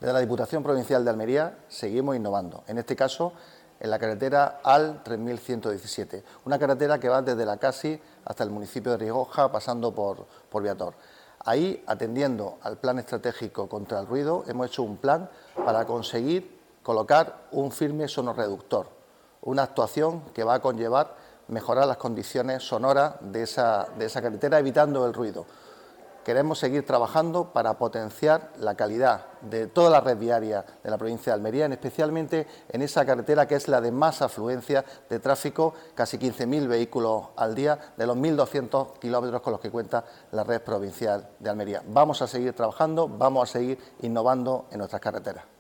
Desde la Diputación Provincial de Almería seguimos innovando, en este caso en la carretera AL 3117, una carretera que va desde la Casi hasta el municipio de Rioja, pasando por Viator. Ahí, atendiendo al plan estratégico contra el ruido, hemos hecho un plan para conseguir colocar un firme sonorreductor, una actuación que va a conllevar mejorar las condiciones sonoras de esa carretera, evitando el ruido. Queremos seguir trabajando para potenciar la calidad de toda la red viaria de la provincia de Almería, especialmente en esa carretera que es la de más afluencia de tráfico, casi 15.000 vehículos al día, de los 1.200 kilómetros con los que cuenta la red provincial de Almería. Vamos a seguir trabajando, vamos a seguir innovando en nuestras carreteras.